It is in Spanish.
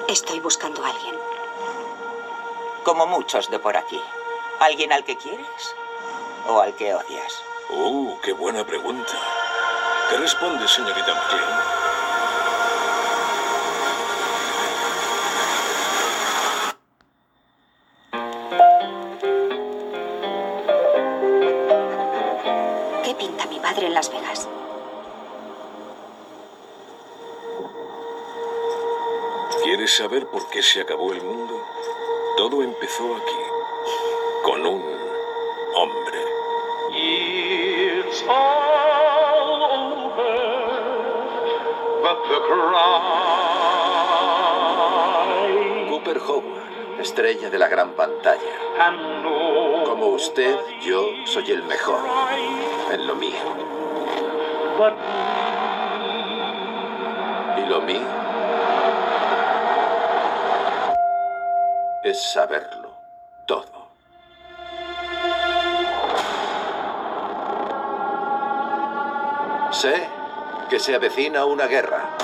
Estoy buscando a alguien. Como muchos de por aquí. ¿Alguien al que quieres o al que odias? Qué buena pregunta. ¿Qué responde, señorita McLean? ¿Qué pinta mi padre en Las Vegas? ¿Quieres saber por qué se acabó el mundo? Todo empezó aquí, con un hombre. It's all over, but the cry. Cooper Howard, estrella de la gran pantalla. And no Como usted, yo soy el mejor en lo mío. but Y lo mío es saberlo todo. Sé que se avecina una guerra.